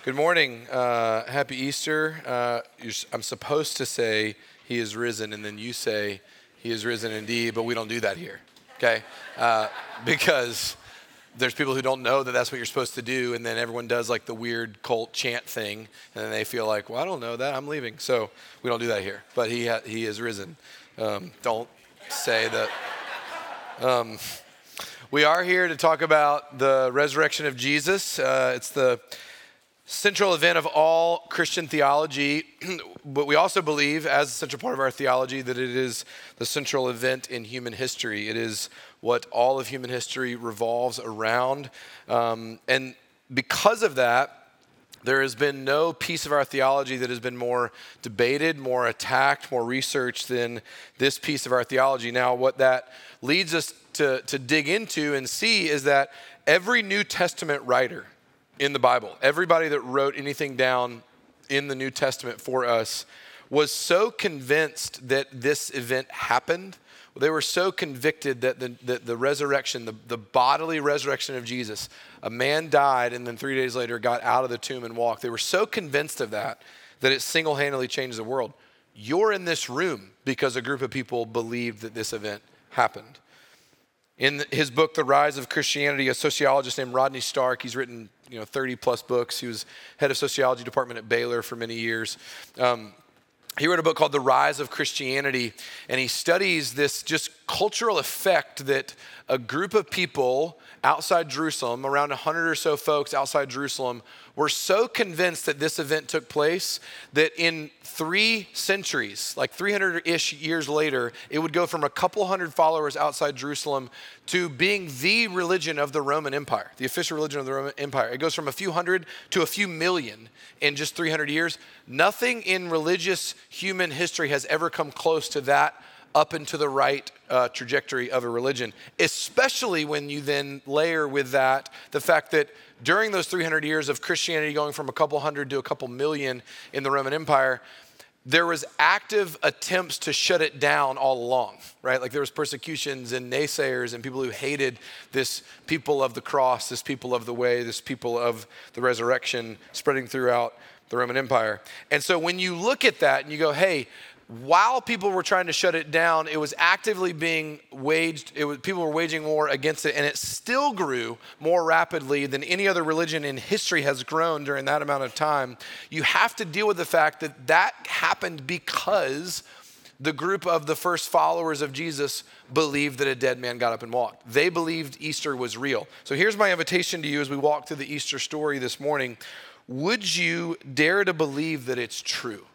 Good morning. Happy Easter. I'm supposed to say he is risen, and then you say he is risen indeed, but we don't do that here, okay? Because there's people who don't know that that's what you're supposed to do, and then everyone does like the weird cult chant thing, and then they feel like, well, I don't know that, I'm leaving. So we don't do that here, but he is risen. Don't say that. We are here to talk about the resurrection of Jesus. It's the central event of all Christian theology, but we also believe, as a central part of our theology, that it is the central event in human history. It is what all of human history revolves around. And because of that, there has been no piece of our theology that has been more debated, more attacked, more researched than this piece of our theology. Now, what that leads us to dig into and see is that every New Testament writer in the Bible, everybody that wrote anything down in the New Testament for us, was so convinced that this event happened. They were so convicted that the resurrection, the bodily resurrection of Jesus, a man died and then 3 days later got out of the tomb and walked. They were so convinced of that it single-handedly changed the world. You're in this room because a group of people believed that this event happened. In his book, The Rise of Christianity, a sociologist named Rodney Stark, he's written 30 plus books. He was head of sociology department at Baylor for many years. He wrote a book called The Rise of Christianity, and he studies this just cultural effect that a group of people outside Jerusalem, around 100 or so folks outside Jerusalem, were so convinced that this event took place that in 3 centuries, like 300-ish years later, it would go from a couple hundred followers outside Jerusalem to being the religion of the Roman Empire, the official religion of the Roman Empire. It goes from a few hundred to a few million in just 300 years. Nothing in religious human history has ever come close to that up and to the right trajectory of a religion, especially when you then layer with that the fact that during those 300 years of Christianity going from a couple hundred to a couple million in the Roman Empire, there was active attempts to shut it down all along, right? Like there was persecutions and naysayers and people who hated this people of the cross, this people of the way, this people of the resurrection spreading throughout the Roman Empire. And so when you look at that and you go, hey, while people were trying to shut it down, it was actively being waged. People were waging war against it, and it still grew more rapidly than any other religion in history has grown during that amount of time. You have to deal with the fact that that happened because the group of the first followers of Jesus believed that a dead man got up and walked. They believed Easter was real. So here's my invitation to you as we walk through the Easter story this morning. Would you dare to believe that it's true?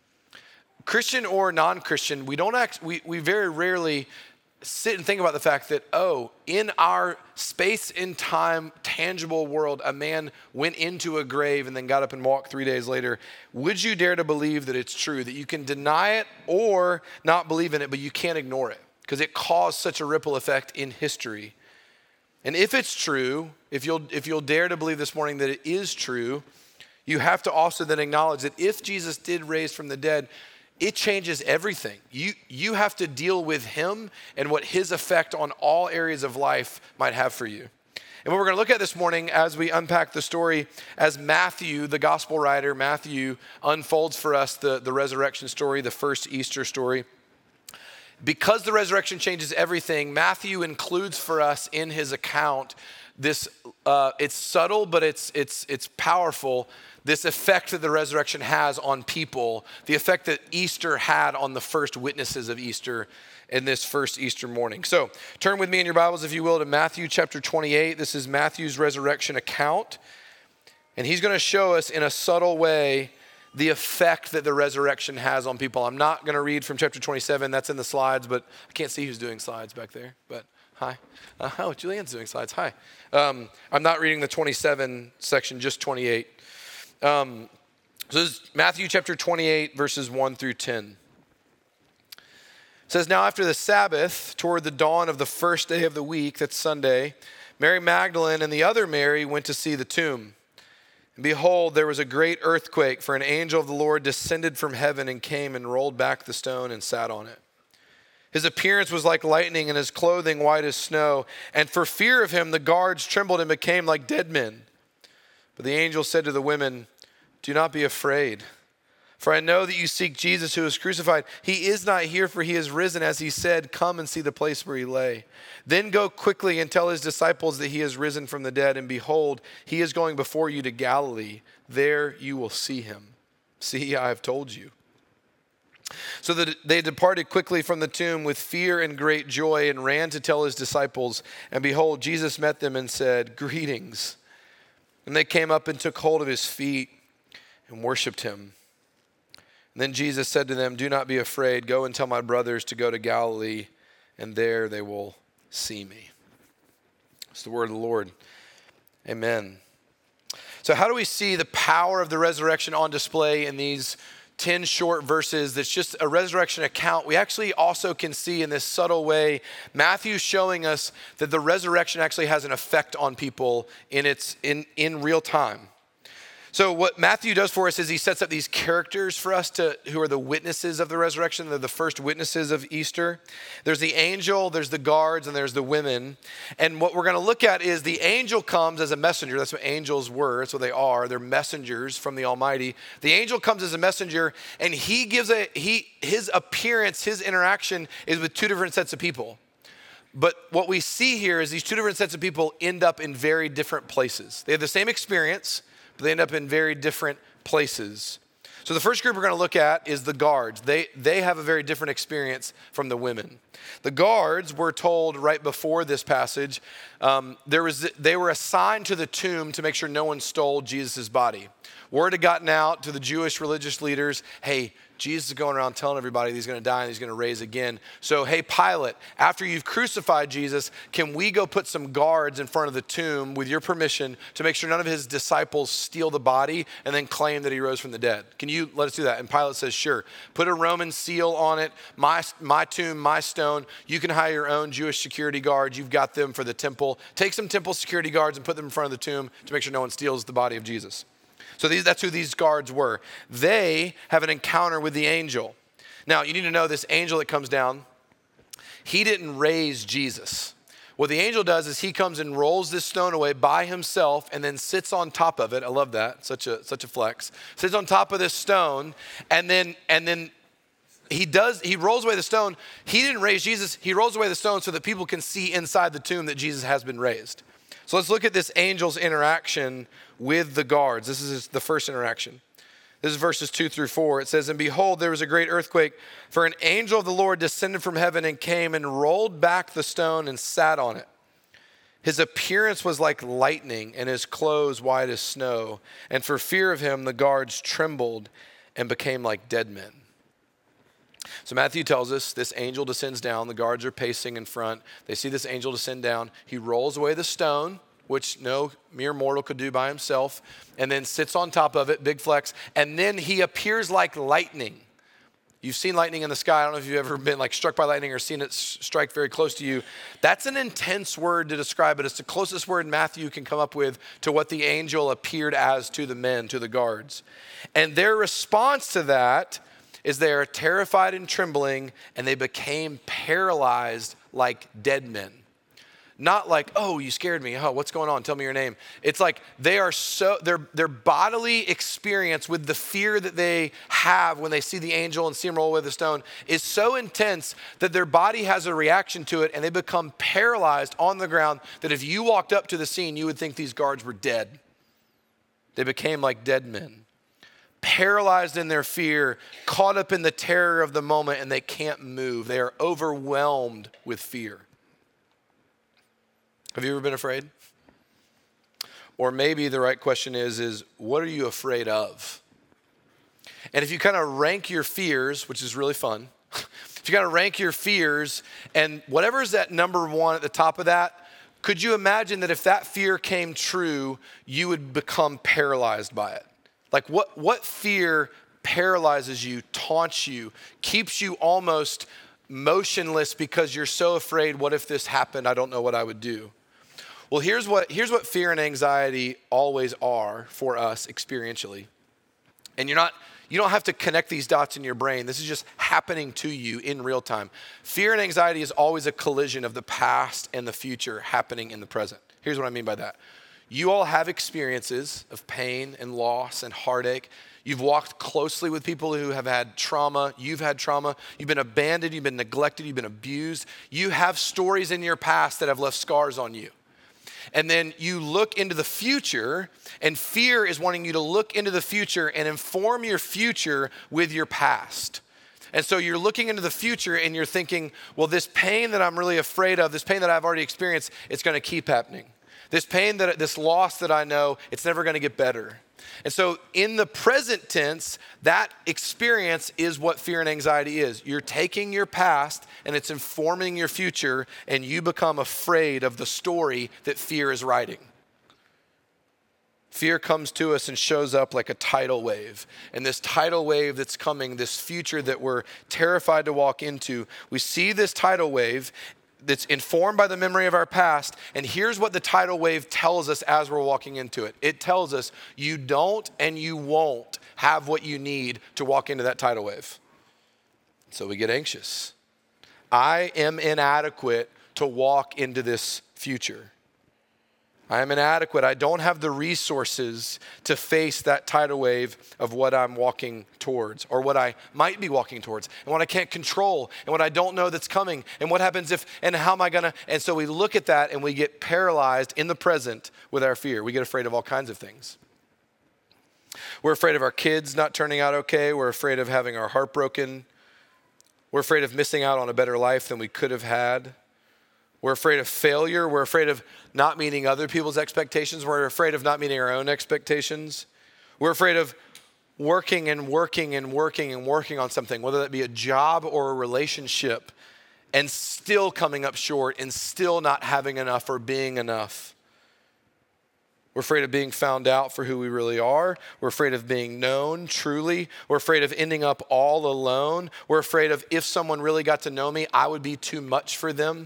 Christian or non-Christian, we very rarely sit and think about the fact that, in our space and time tangible world, a man went into a grave and then got up and walked 3 days later. Would you dare to believe that it's true, that you can deny it or not believe in it, but you can't ignore it because it caused such a ripple effect in history? And if it's true, if you'll dare to believe this morning that it is true, you have to also then acknowledge that if Jesus did raise from the dead, it changes everything. You have to deal with him and what his effect on all areas of life might have for you. And what we're going to look at this morning as we unpack the story, as Matthew, the gospel writer, Matthew unfolds for us the resurrection story, the first Easter story. Because the resurrection changes everything, Matthew includes for us in his account this, it's subtle, but it's powerful, this effect that the resurrection has on people, the effect that Easter had on the first witnesses of Easter in this first Easter morning. So turn with me in your Bibles, if you will, to Matthew chapter 28. This is Matthew's resurrection account. And he's going to show us in a subtle way the effect that the resurrection has on people. I'm not going to read from chapter 27. That's in the slides, but I can't see who's doing slides back there. But hi. Julianne's doing slides. Hi. I'm not reading the 27 section, just 28. So this is Matthew chapter 28, verses 1 through 10. It says, now after the Sabbath, toward the dawn of the first day of the week, that's Sunday, Mary Magdalene and the other Mary went to see the tomb. And behold, there was a great earthquake, for an angel of the Lord descended from heaven and came and rolled back the stone and sat on it. His appearance was like lightning and his clothing white as snow. And for fear of him, the guards trembled and became like dead men. But the angel said to the women, do not be afraid. For I know that you seek Jesus who was crucified. He is not here, for he is risen, as he said. Come and see the place where he lay. Then go quickly and tell his disciples that he is risen from the dead. And behold, he is going before you to Galilee. There you will see him. See, I have told you. So that they departed quickly from the tomb with fear and great joy and ran to tell his disciples. And behold, Jesus met them and said, Greetings. And they came up and took hold of his feet and worshiped him. And then Jesus said to them, do not be afraid. Go and tell my brothers to go to Galilee, and there they will see me. It's the word of the Lord. Amen. So how do we see the power of the resurrection on display in these 10 short verses? That's just a resurrection account. We actually also can see in this subtle way, Matthew showing us that the resurrection actually has an effect on people in real time. So what Matthew does for us is he sets up these characters for us who are the witnesses of the resurrection. They're the first witnesses of Easter. There's the angel, there's the guards, and there's the women. And what we're going to look at is the angel comes as a messenger. That's what angels were. That's what they are. They're messengers from the Almighty. The angel comes as a messenger, and he gives his appearance, his interaction is with two different sets of people. But what we see here is these two different sets of people end up in very different places. They have the same experience, but they end up in very different places. So the first group we're going to look at is the guards. They have a very different experience from the women. The guards were told right before this passage, they were assigned to the tomb to make sure no one stole Jesus' body. Word had gotten out to the Jewish religious leaders, hey, Jesus is going around telling everybody that he's going to die and he's going to raise again. So, hey, Pilate, after you've crucified Jesus, can we go put some guards in front of the tomb with your permission to make sure none of his disciples steal the body and then claim that he rose from the dead? Can you let us do that? And Pilate says, sure. Put a Roman seal on it, my tomb, my stone. You can hire your own Jewish security guards. You've got them for the temple. Take some temple security guards and put them in front of the tomb to make sure no one steals the body of Jesus. So that's who these guards were. They have an encounter with the angel. Now, you need to know this angel that comes down, he didn't raise Jesus. What the angel does is he comes and rolls this stone away by himself and then sits on top of it. I love that, such a flex. Sits on top of this stone and then he rolls away the stone. He didn't raise Jesus. He rolls away the stone so that people can see inside the tomb that Jesus has been raised. So let's look at this angel's interaction with the guards. This is the first interaction. This is verses 2-4. It says, and behold, there was a great earthquake, for an angel of the Lord descended from heaven and came and rolled back the stone and sat on it. His appearance was like lightning and his clothes white as snow. And for fear of him, the guards trembled and became like dead men. So Matthew tells us this angel descends down. The guards are pacing in front. They see this angel descend down. He rolls away the stone, which no mere mortal could do by himself, and then sits on top of it, big flex, and then he appears like lightning. You've seen lightning in the sky. I don't know if you've ever been like struck by lightning or seen it strike very close to you. That's an intense word to describe it. It's the closest word Matthew can come up with to what the angel appeared as to the men, to the guards. And their response to that is they are terrified and trembling, and they became paralyzed like dead men. Not like, oh, you scared me. Oh, what's going on? Tell me your name. It's like their bodily experience with the fear that they have when they see the angel and see him roll away the stone is so intense that their body has a reaction to it, and they become paralyzed on the ground that if you walked up to the scene, you would think these guards were dead. They became like dead men. Paralyzed in their fear, caught up in the terror of the moment, and they can't move. They are overwhelmed with fear. Have you ever been afraid? Or maybe the right question is what are you afraid of? And if you kind of rank your fears, which is really fun, if you kind of rank your fears and whatever's at number one at the top of that, could you imagine that if that fear came true, you would become paralyzed by it? Like what fear paralyzes you, taunts you, keeps you almost motionless because you're so afraid, what if this happened? I don't know what I would do. Well, here's what fear and anxiety always are for us experientially. And you don't have to connect these dots in your brain. This is just happening to you in real time. Fear and anxiety is always a collision of the past and the future happening in the present. Here's what I mean by that. you all have experiences of pain and loss and heartache. You've walked closely with people who have had trauma. You've had trauma. You've been abandoned. You've been neglected. You've been abused. You have stories in your past that have left scars on you. And then you look into the future, and fear is wanting you to look into the future and inform your future with your past. And so you're looking into the future and you're thinking, well, this pain that I'm really afraid of, this pain that I've already experienced, it's going to keep happening. This pain, this loss that I know, it's never going to get better. And so in the present tense, that experience is what fear and anxiety is. You're taking your past and it's informing your future, and you become afraid of the story that fear is writing. Fear comes to us and shows up like a tidal wave. And this tidal wave that's coming, this future that we're terrified to walk into, we see this tidal wave that's informed by the memory of our past. And here's what the tidal wave tells us as we're walking into it. It tells us you don't and you won't have what you need to walk into that tidal wave. So we get anxious. I am inadequate to walk into this future. I am inadequate. I don't have the resources to face that tidal wave of what I'm walking towards, or what I might be walking towards, and what I can't control, and what I don't know that's coming, and what happens if, and how am I gonna, and so we look at that and we get paralyzed in the present with our fear. We get afraid of all kinds of things. We're afraid of our kids not turning out okay. We're afraid of having our heart broken. We're afraid of missing out on a better life than we could have had. We're afraid of failure. We're afraid of not meeting other people's expectations. We're afraid of not meeting our own expectations. We're afraid of working on something, whether that be a job or a relationship, and still coming up short and still not having enough or being enough. We're afraid of being found out for who we really are. We're afraid of being known truly. We're afraid of ending up all alone. We're afraid of, if someone really got to know me, I would be too much for them.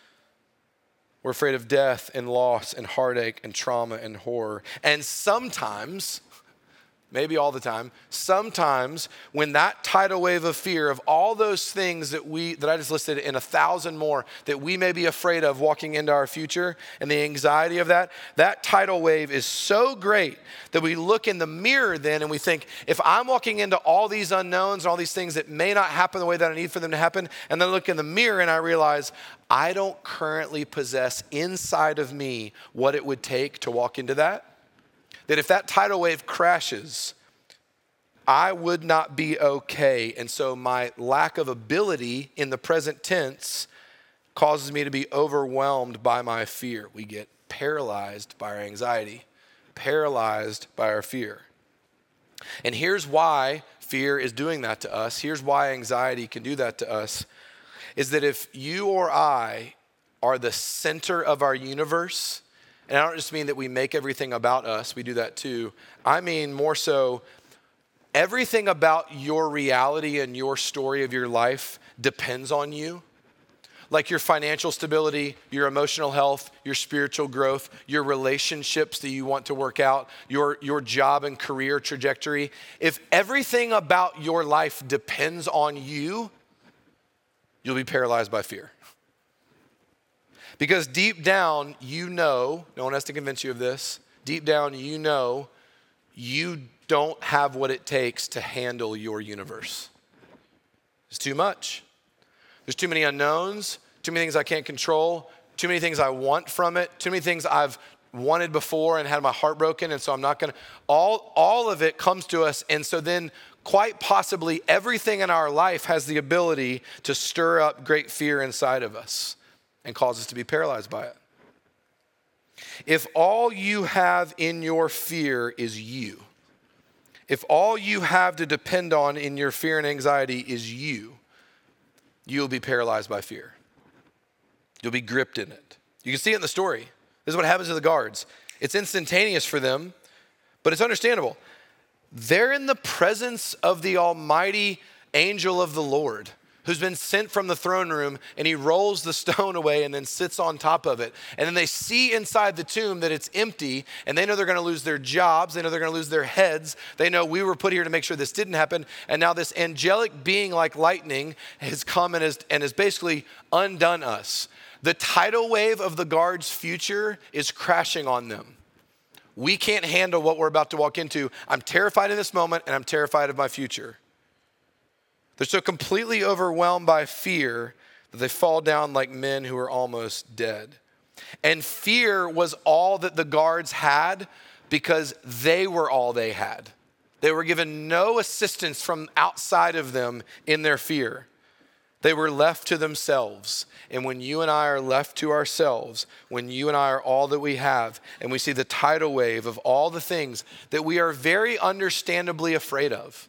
We're afraid of death and loss and heartache and trauma and horror. And sometimes, maybe all the time, sometimes when that tidal wave of fear of all those things that I just listed and 1,000 more that we may be afraid of walking into our future, and the anxiety of that tidal wave is so great that we look in the mirror then and we think, if I'm walking into all these unknowns and all these things that may not happen the way that I need for them to happen, and then I look in the mirror and I realize I don't currently possess inside of me what it would take to walk into that if that tidal wave crashes, I would not be okay. And so my lack of ability in the present tense causes me to be overwhelmed by my fear. We get paralyzed by our anxiety, paralyzed by our fear. And here's why fear is doing that to us. Here's why anxiety can do that to us, is that if you or I are the center of our universe, and I don't just mean that we make everything about us, we do that too. I mean more so, everything about your reality and your story of your life depends on you. Like your financial stability, your emotional health, your spiritual growth, your relationships that you want to work out, your job and career trajectory. If everything about your life depends on you, you'll be paralyzed by fear. Because deep down, you know, no one has to convince you of this, deep down, you know, you don't have what it takes to handle your universe. It's too much. There's too many unknowns, too many things I can't control, too many things I want from it, too many things I've wanted before and had my heart broken, and so I'm not gonna, all of it comes to us, and so then quite possibly everything in our life has the ability to stir up great fear inside of us and cause us to be paralyzed by it. If all you have in your fear is you, if all you have to depend on in your fear and anxiety is you'll be paralyzed by fear. You'll be gripped in it. You can see it in the story. This is what happens to the guards. It's instantaneous for them, but it's understandable. They're in the presence of the almighty angel of the Lord, who's been sent from the throne room, and he rolls the stone away and then sits on top of it. And then they see inside the tomb that it's empty, and they know they're gonna lose their jobs. They know they're gonna lose their heads. They know we were put here to make sure this didn't happen. And now this angelic being like lightning has come and has basically undone us. The tidal wave of the guards' future is crashing on them. We can't handle what we're about to walk into. I'm terrified in this moment, and I'm terrified of my future. They're so completely overwhelmed by fear that they fall down like men who are almost dead. And fear was all that the guards had because they were all they had. They were given no assistance from outside of them in their fear. They were left to themselves. And when you and I are left to ourselves, when you and I are all that we have, and we see the tidal wave of all the things that we are very understandably afraid of,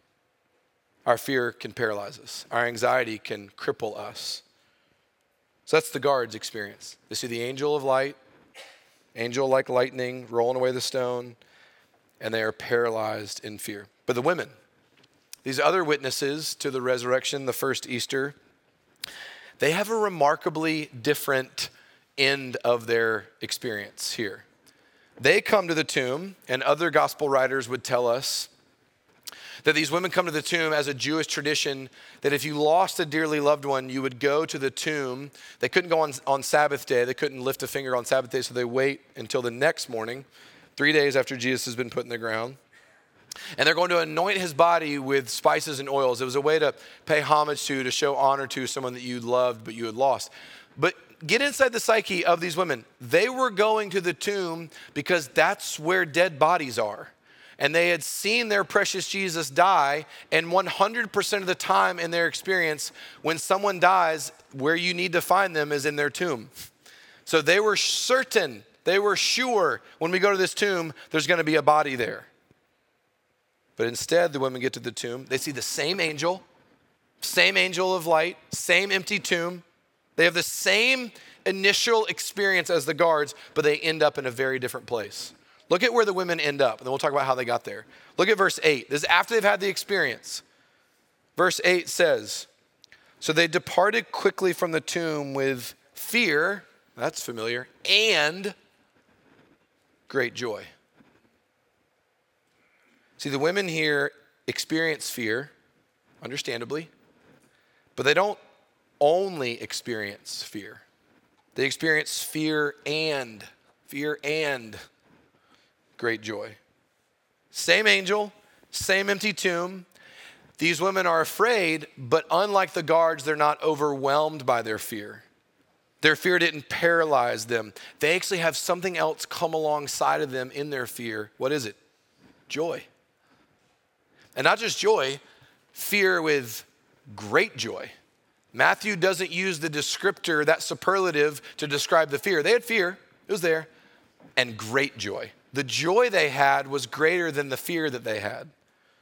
our fear can paralyze us. Our anxiety can cripple us. So that's the guards' experience. They see the angel of light, angel like lightning, rolling away the stone, and they are paralyzed in fear. But the women, these other witnesses to the resurrection, the first Easter, they have a remarkably different end of their experience here. They come to the tomb, and other gospel writers would tell us that these women come to the tomb as a Jewish tradition, that if you lost a dearly loved one, you would go to the tomb. They couldn't go on Sabbath day. They couldn't lift a finger on Sabbath day, so they wait until the next morning, 3 days after Jesus has been put in the ground. And they're going to anoint his body with spices and oils. It was a way to pay homage to show honor to someone that you loved but you had lost. But get inside the psyche of these women. They were going to the tomb because that's where dead bodies are. And they had seen their precious Jesus die, and 100% of the time in their experience, when someone dies, where you need to find them is in their tomb. So they were certain, they were sure, when we go to this tomb, there's going to be a body there. But instead, the women get to the tomb. They see the same angel of light, same empty tomb. They have the same initial experience as the guards, but they end up in a very different place. Look at where the women end up, and then we'll talk about how they got there. Look at verse 8. This is after they've had the experience. Verse 8 says, "So they departed quickly from the tomb with fear," that's familiar, "and great joy." See, the women here experience fear, understandably, but they don't only experience fear. They experience fear and great joy. Same angel, same empty tomb. These women are afraid, but unlike the guards, they're not overwhelmed by their fear. Their fear didn't paralyze them. They actually have something else come alongside of them in their fear. What is it? Joy. And not just joy, fear with great joy. Matthew doesn't use the descriptor, that superlative, to describe the fear. They had fear, it was there, and great joy. The joy they had was greater than the fear that they had.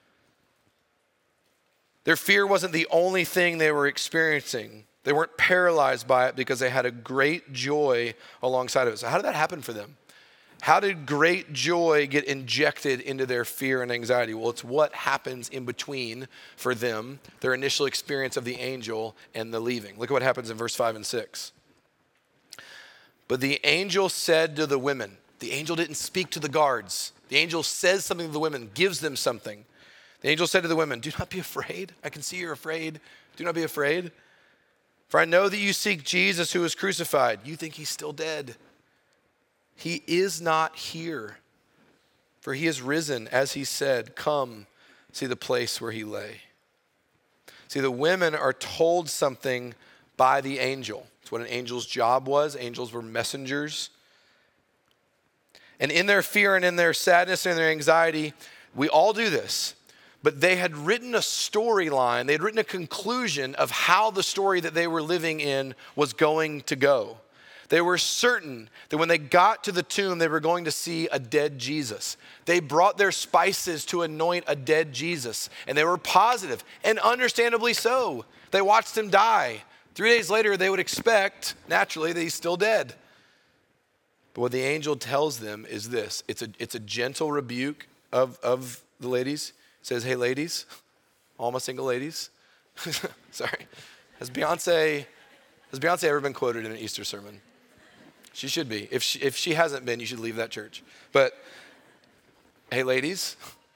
Their fear wasn't the only thing they were experiencing. They weren't paralyzed by it because they had a great joy alongside of it. So how did that happen for them? How did great joy get injected into their fear and anxiety? Well, it's what happens in between for them, their initial experience of the angel and the leaving. Look at what happens in verse 5 and 6. But the angel said to the women, the angel didn't speak to the guards. The angel says something to the women, gives them something. The angel said to the women, "Do not be afraid. I can see you're afraid. Do not be afraid. For I know that you seek Jesus who was crucified. You think he's still dead. He is not here, for he is risen, as he said. Come, see the place where he lay." See, the women are told something by the angel. It's what an angel's job was. Angels were messengers. And in their fear and in their sadness and their anxiety, we all do this. But they had written a storyline. They had written a conclusion of how the story that they were living in was going to go. They were certain that when they got to the tomb, they were going to see a dead Jesus. They brought their spices to anoint a dead Jesus, and they were positive, and understandably so. They watched him die. 3 days later, they would expect, naturally, that he's still dead. But what the angel tells them is this. It's a gentle rebuke of the ladies. It says, "Hey, ladies, all my single ladies." Sorry. Has Beyonce ever been quoted in an Easter sermon? She should be. If she hasn't been, you should leave that church. But, hey, ladies.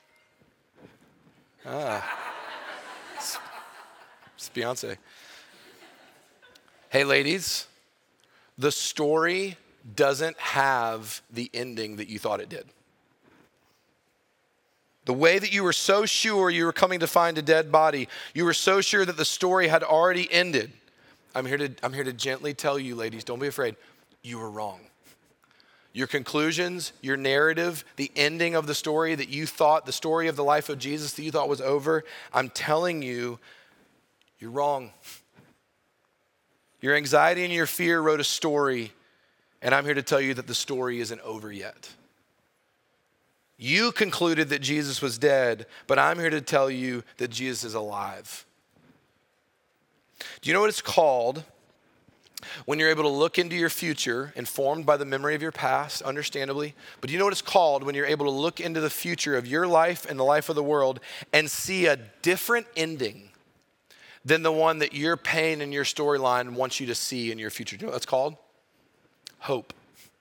It's Beyonce. Hey, ladies, the story doesn't have the ending that you thought it did. The way that you were so sure you were coming to find a dead body, you were so sure that the story had already ended. I'm here to gently tell you, ladies, don't be afraid. You were wrong. Your conclusions, your narrative, the ending of the story that you thought, the story of the life of Jesus that you thought was over, I'm telling you, you're wrong. Your anxiety and your fear wrote a story, and I'm here to tell you that the story isn't over yet. You concluded that Jesus was dead, but I'm here to tell you that Jesus is alive. Do you know what it's called when you're able to look into your future, informed by the memory of your past, understandably? But do you know what it's called when you're able to look into the future of your life and the life of the world and see a different ending than the one that your pain and your storyline wants you to see in your future? Do you know what that's called? Hope.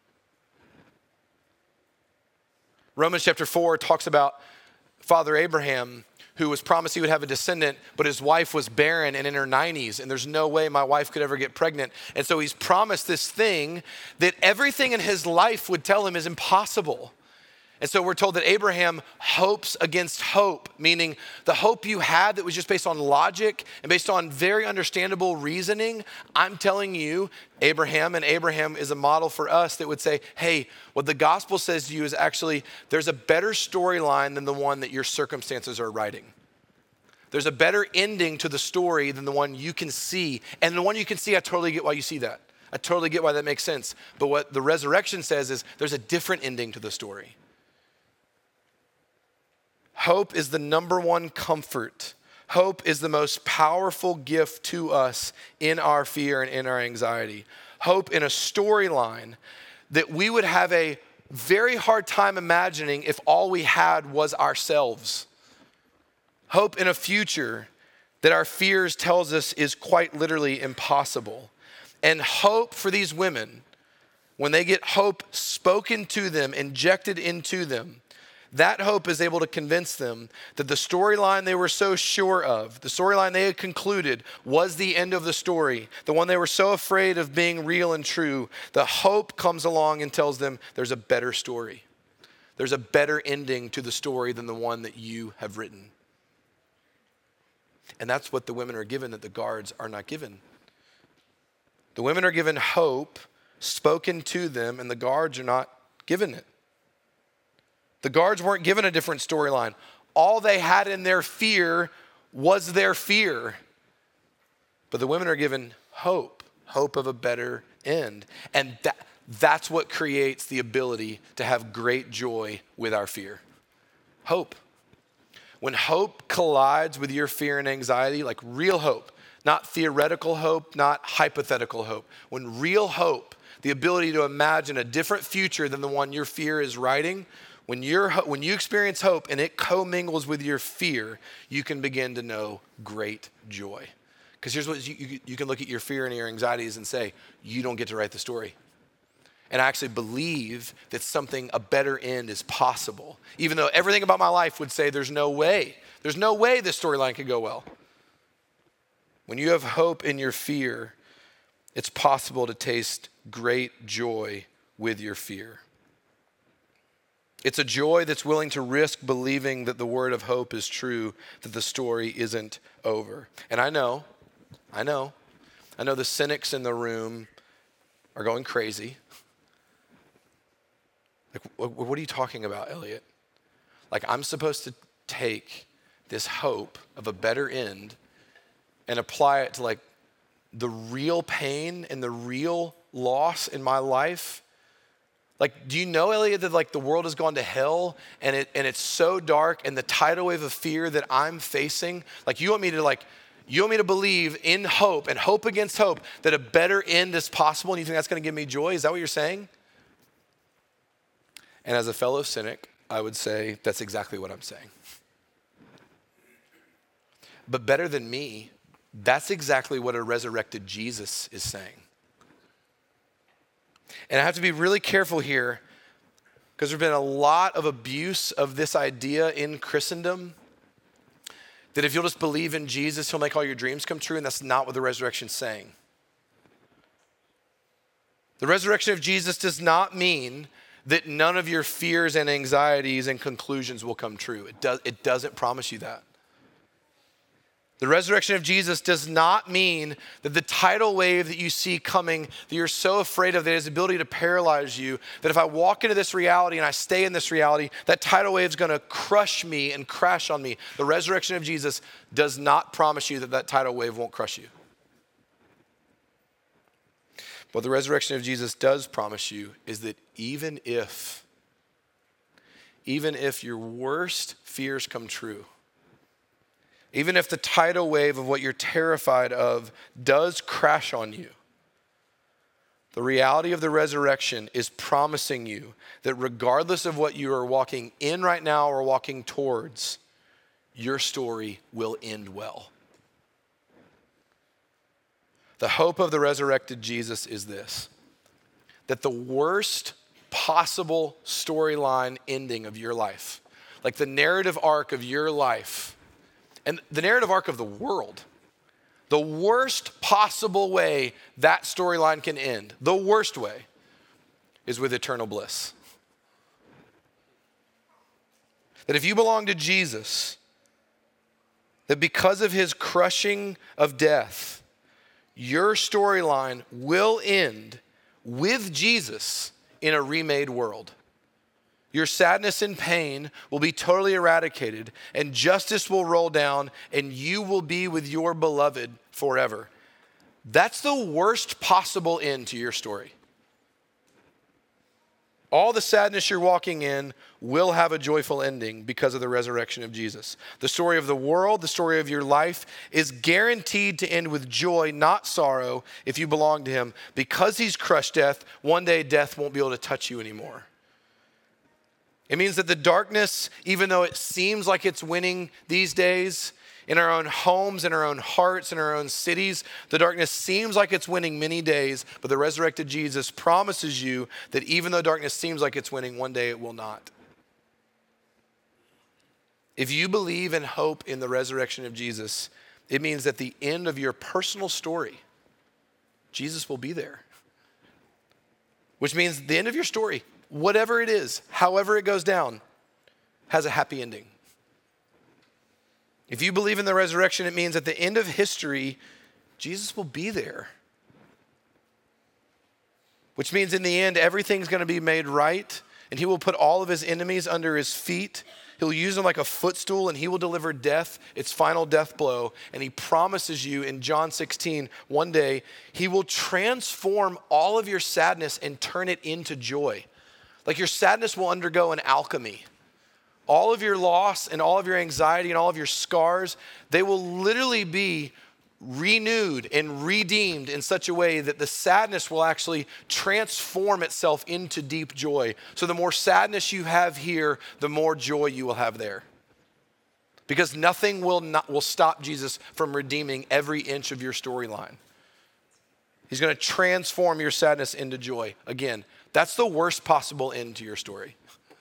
Romans chapter 4 talks about Father Abraham, who was promised he would have a descendant, but his wife was barren and in her 90s, and there's no way my wife could ever get pregnant. And so he's promised this thing that everything in his life would tell him is impossible. And so we're told that Abraham hopes against hope, meaning the hope you had that was just based on logic and based on very understandable reasoning. I'm telling you, Abraham is a model for us that would say, hey, what the gospel says to you is actually there's a better storyline than the one that your circumstances are writing. There's a better ending to the story than the one you can see. And the one you can see, I totally get why you see that. I totally get why that makes sense. But what the resurrection says is there's a different ending to the story. Hope is the number one comfort. Hope is the most powerful gift to us in our fear and in our anxiety. Hope in a storyline that we would have a very hard time imagining if all we had was ourselves. Hope in a future that our fears tells us is quite literally impossible. And hope for these women, when they get hope spoken to them, injected into them, that hope is able to convince them that the storyline they were so sure of, the storyline they had concluded was the end of the story, the one they were so afraid of being real and true, the hope comes along and tells them there's a better story. There's a better ending to the story than the one that you have written. And that's what the women are given that the guards are not given. The women are given hope spoken to them, and the guards are not given it. The guards weren't given a different storyline. All they had in their fear was their fear. But the women are given hope of a better end. And that's what creates the ability to have great joy with our fear. Hope. When hope collides with your fear and anxiety, like real hope, not theoretical hope, not hypothetical hope. When real hope, the ability to imagine a different future than the one your fear is writing, when you experience hope and it commingles with your fear, you can begin to know great joy. Because here's what you can look at your fear and your anxieties and say, you don't get to write the story. And I actually believe that a better end is possible. Even though everything about my life would say there's no way this storyline could go well. When you have hope in your fear, it's possible to taste great joy with your fear. It's a joy that's willing to risk believing that the word of hope is true, that the story isn't over. And I know the cynics in the room are going crazy. Like, what are you talking about, Elliot? Like, I'm supposed to take this hope of a better end and apply it to like the real pain and the real loss in my life? Like, do you know, Elliot, that like the world has gone to hell and it's so dark, and the tidal wave of fear that I'm facing, like you want me to believe in hope and hope against hope that a better end is possible, and you think that's going to give me joy? Is that what you're saying? And as a fellow cynic, I would say that's exactly what I'm saying. But better than me, that's exactly what a resurrected Jesus is saying. And I have to be really careful here because there's been a lot of abuse of this idea in Christendom that if you'll just believe in Jesus, he'll make all your dreams come true, and that's not what the resurrection's saying. The resurrection of Jesus does not mean that none of your fears and anxieties and conclusions will come true. It doesn't promise you that. The resurrection of Jesus does not mean that the tidal wave that you see coming, that you're so afraid of, that has the ability to paralyze you, that if I walk into this reality and I stay in this reality, that tidal wave is going to crush me and crash on me. The resurrection of Jesus does not promise you that that tidal wave won't crush you. What the resurrection of Jesus does promise you is that even if your worst fears come true, even if the tidal wave of what you're terrified of does crash on you, the reality of the resurrection is promising you that regardless of what you are walking in right now or walking towards, your story will end well. The hope of the resurrected Jesus is this, that the worst possible storyline ending of your life, like the narrative arc of your life, and the narrative arc of the world, the worst possible way that storyline can end, the worst way, is with eternal bliss. That if you belong to Jesus, that because of his crushing of death, your storyline will end with Jesus in a remade world. Your sadness and pain will be totally eradicated, and justice will roll down, and you will be with your beloved forever. That's the worst possible end to your story. All the sadness you're walking in will have a joyful ending because of the resurrection of Jesus. The story of the world, the story of your life is guaranteed to end with joy, not sorrow, if you belong to him. Because he's crushed death, one day death won't be able to touch you anymore. It means that the darkness, even though it seems like it's winning these days, in our own homes, in our own hearts, in our own cities, the darkness seems like it's winning many days, but the resurrected Jesus promises you that even though darkness seems like it's winning, one day it will not. If you believe and hope in the resurrection of Jesus, it means that the end of your personal story, Jesus will be there. Which means the end of your story, whatever it is, however it goes down, has a happy ending. If you believe in the resurrection, it means at the end of history, Jesus will be there. Which means in the end, everything's going to be made right, and he will put all of his enemies under his feet. He'll use them like a footstool, and he will deliver death, its final death blow. And he promises you in John 16, one day, he will transform all of your sadness and turn it into joy. Like your sadness will undergo an alchemy. All of your loss and all of your anxiety and all of your scars, they will literally be renewed and redeemed in such a way that the sadness will actually transform itself into deep joy. So the more sadness you have here, the more joy you will have there. Because nothing will stop Jesus from redeeming every inch of your storyline. He's going to transform your sadness into joy. Again, that's the worst possible end to your story.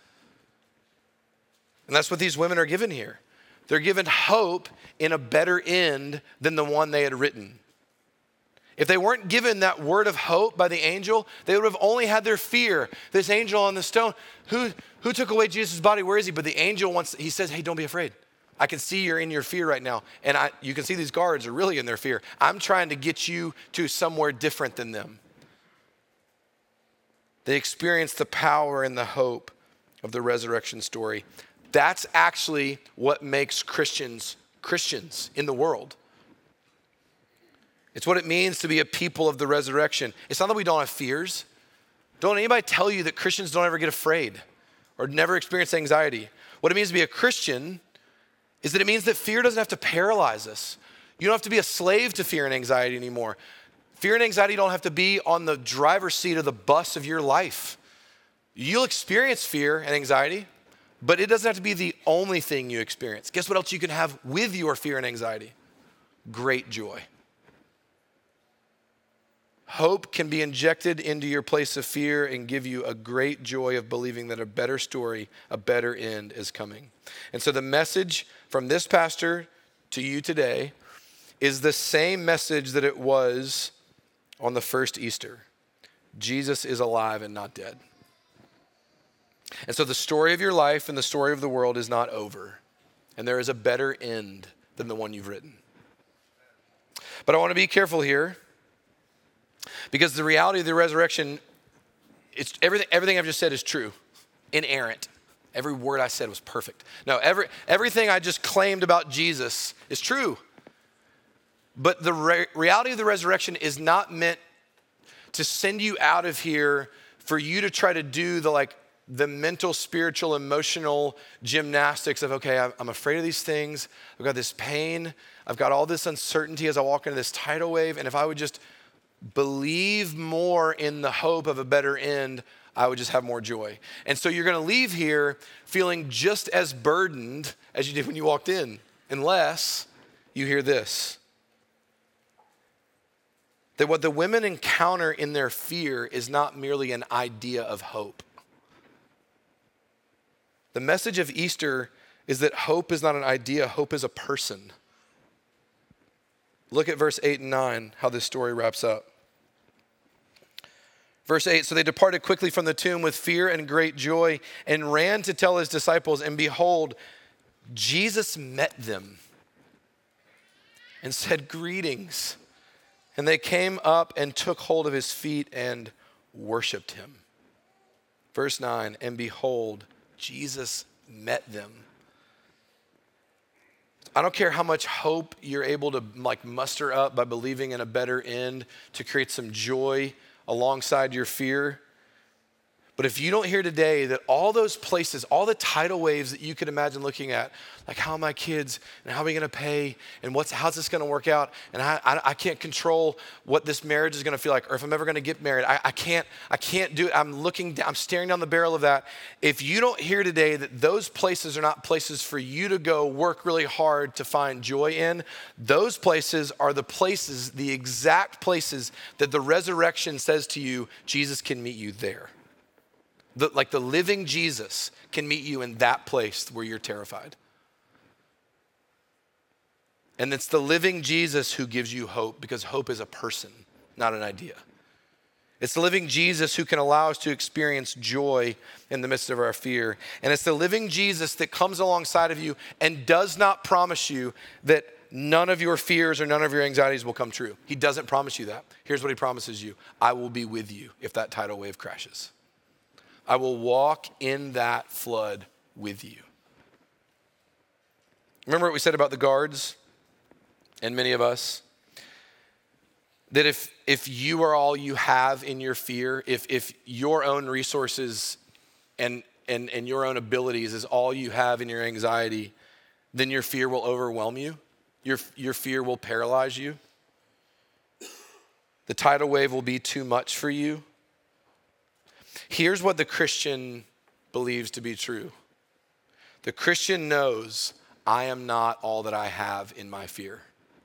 And that's what these women are given here. They're given hope in a better end than the one they had written. If they weren't given that word of hope by the angel, they would have only had their fear. This angel on the stone, who took away Jesus' body? Where is he? But the angel he says, hey, don't be afraid. I can see you're in your fear right now. And you can see these guards are really in their fear. I'm trying to get you to somewhere different than them. They experience the power and the hope of the resurrection story. That's actually what makes Christians in the world. It's what it means to be a people of the resurrection. It's not that we don't have fears. Don't anybody tell you that Christians don't ever get afraid or never experience anxiety. What it means to be a Christian is that it means that fear doesn't have to paralyze us. You don't have to be a slave to fear and anxiety anymore. Fear and anxiety don't have to be on the driver's seat of the bus of your life. You'll experience fear and anxiety, but it doesn't have to be the only thing you experience. Guess what else you can have with your fear and anxiety? Great joy. Hope can be injected into your place of fear and give you a great joy of believing that a better story, a better end is coming. And so the message from this pastor to you today is the same message that it was on the first Easter. Jesus is alive and not dead. And so the story of your life and the story of the world is not over. And there is a better end than the one you've written. But I want to be careful here because the reality of the resurrection, it's everything I've just said is true, inerrant. Every word I said was perfect. No, everything I just claimed about Jesus is true. But the reality of the resurrection is not meant to send you out of here for you to try to do the mental, spiritual, emotional gymnastics of, okay, I'm afraid of these things. I've got this pain. I've got all this uncertainty as I walk into this tidal wave. And if I would just believe more in the hope of a better end, I would just have more joy. And so you're going to leave here feeling just as burdened as you did when you walked in, unless you hear this. That what the women encounter in their fear is not merely an idea of hope. The message of Easter is that hope is not an idea, hope is a person. Look at verse 8 and 9, how this story wraps up. Verse 8, so they departed quickly from the tomb with fear and great joy and ran to tell his disciples, and behold, Jesus met them and said, greetings. And they came up and took hold of his feet and worshiped him. Verse 9, and behold, Jesus met them. I don't care how much hope you're able to muster up by believing in a better end to create some joy alongside your fear. But if you don't hear today that all those places, all the tidal waves that you could imagine looking at, like how are my kids and how are we going to pay and how's this going to work out, and I can't control what this marriage is going to feel like, or if I'm ever going to get married, I can't do it. I'm staring down the barrel of that. If you don't hear today that those places are not places for you to go work really hard to find joy in, those places are the exact places that the resurrection says to you, Jesus can meet you there. The living Jesus can meet you in that place where you're terrified. And it's the living Jesus who gives you hope, because hope is a person, not an idea. It's the living Jesus who can allow us to experience joy in the midst of our fear. And it's the living Jesus that comes alongside of you and does not promise you that none of your fears or none of your anxieties will come true. He doesn't promise you that. Here's what he promises you. I will be with you if that tidal wave crashes. I will walk in that flood with you. Remember what we said about the guards and many of us? That if you are all you have in your fear, if your own resources and your own abilities is all you have in your anxiety, then your fear will overwhelm you. Your fear will paralyze you. The tidal wave will be too much for you. Here's what the Christian believes to be true. The Christian knows, I am not all that I have in my fear.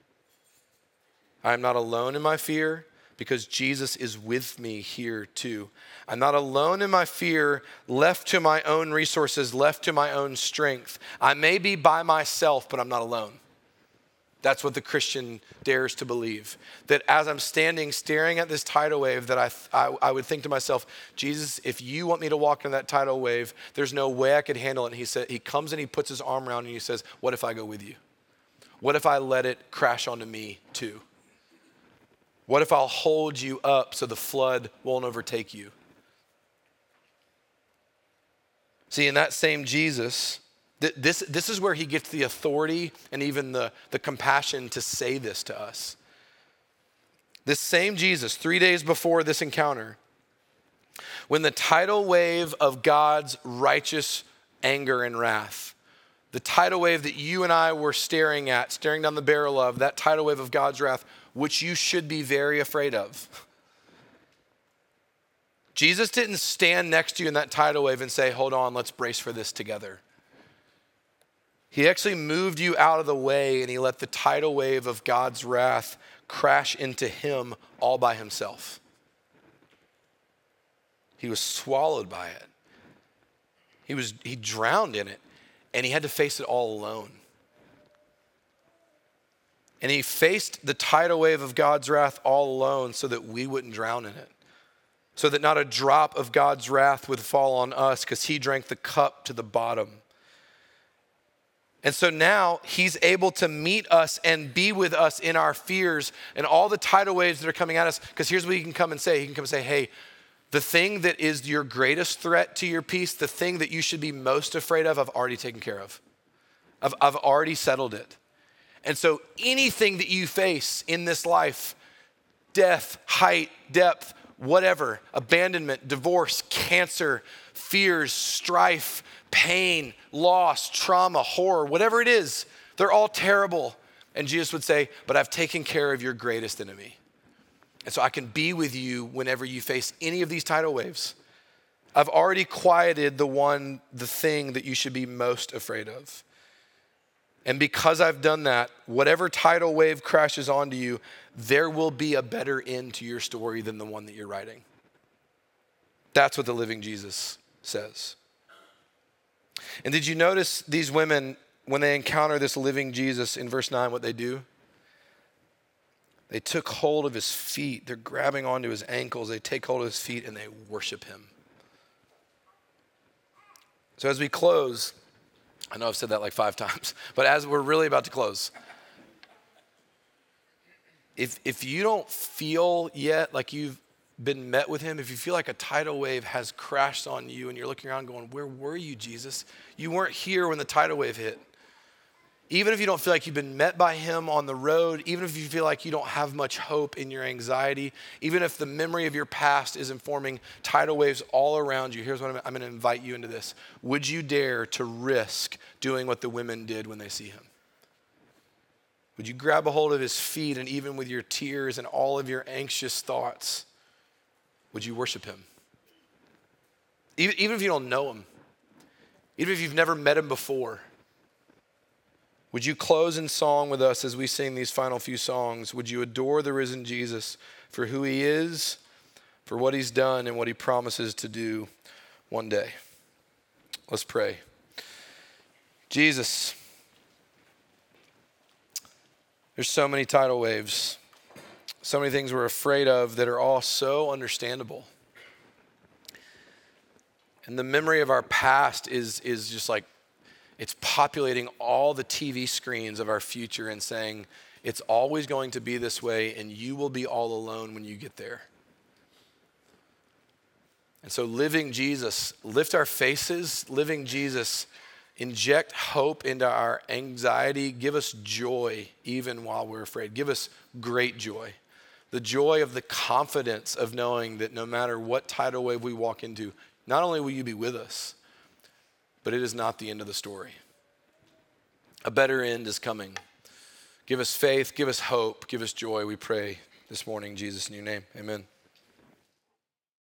I am not alone in my fear because Jesus is with me here too. I'm not alone in my fear, left to my own resources, left to my own strength. I may be by myself, but I'm not alone. That's what the Christian dares to believe. That as I'm staring at this tidal wave, that I would think to myself, Jesus, if you want me to walk in that tidal wave, there's no way I could handle it. And he comes and he puts his arm around you and he says, what if I go with you? What if I let it crash onto me too? What if I'll hold you up so the flood won't overtake you? See, in that same Jesus, this is where he gets the authority and even the compassion to say this to us. This same Jesus, 3 days before this encounter, when the tidal wave of God's righteous anger and wrath, the tidal wave that you and I were staring down the barrel of, that tidal wave of God's wrath, which you should be very afraid of. Jesus didn't stand next to you in that tidal wave and say, hold on, let's brace for this together. He actually moved you out of the way and he let the tidal wave of God's wrath crash into him all by himself. He was swallowed by it. He drowned in it and he had to face it all alone. And he faced the tidal wave of God's wrath all alone so that we wouldn't drown in it. so that not a drop of God's wrath would fall on us, because he drank the cup to the bottom. And so now he's able to meet us and be with us in our fears and all the tidal waves that are coming at us. Because here's what he can come and say. He can come and say, hey, the thing that is your greatest threat to your peace, the thing that you should be most afraid of, I've already taken care of. I've already settled it. And so anything that you face in this life, death, height, depth, whatever, abandonment, divorce, cancer, fears, strife, pain, loss, trauma, horror, whatever it is, they're all terrible. And Jesus would say, but I've taken care of your greatest enemy. And so I can be with you whenever you face any of these tidal waves. I've already quieted the thing that you should be most afraid of. And because I've done that, whatever tidal wave crashes onto you, there will be a better end to your story than the one that you're writing. That's what the living Jesus says. And did you notice these women, when they encounter this living Jesus in verse 9, what they do? They took hold of his feet. They're grabbing onto his ankles. They take hold of his feet and they worship him. So as we close, I know I've said that like 5 times, but as we're really about to close, if you don't feel yet like you've been met with him, if you feel like a tidal wave has crashed on you and you're looking around going, where were you, Jesus? You weren't here when the tidal wave hit. Even if you don't feel like you've been met by him on the road, even if you feel like you don't have much hope in your anxiety, even if the memory of your past is informing tidal waves all around you, here's what I'm going to invite you into this. Would you dare to risk doing what the women did when they see him? Would you grab a hold of his feet, and even with your tears and all of your anxious thoughts, would you worship him? Even if you don't know him, even if you've never met him before, would you close in song with us as we sing these final few songs? Would you adore the risen Jesus for who he is, for what he's done, and what he promises to do one day? Let's pray. Jesus, there's so many tidal waves, so many things we're afraid of that are all so understandable. And the memory of our past is just like, it's populating all the TV screens of our future and saying, it's always going to be this way and you will be all alone when you get there. And so living Jesus, lift our faces, living Jesus, inject hope into our anxiety, give us joy even while we're afraid. Give us great joy. The joy of the confidence of knowing that no matter what tidal wave we walk into, not only will you be with us, but it is not the end of the story. A better end is coming. Give us faith, give us hope, give us joy, we pray this morning, Jesus, in your name. Amen.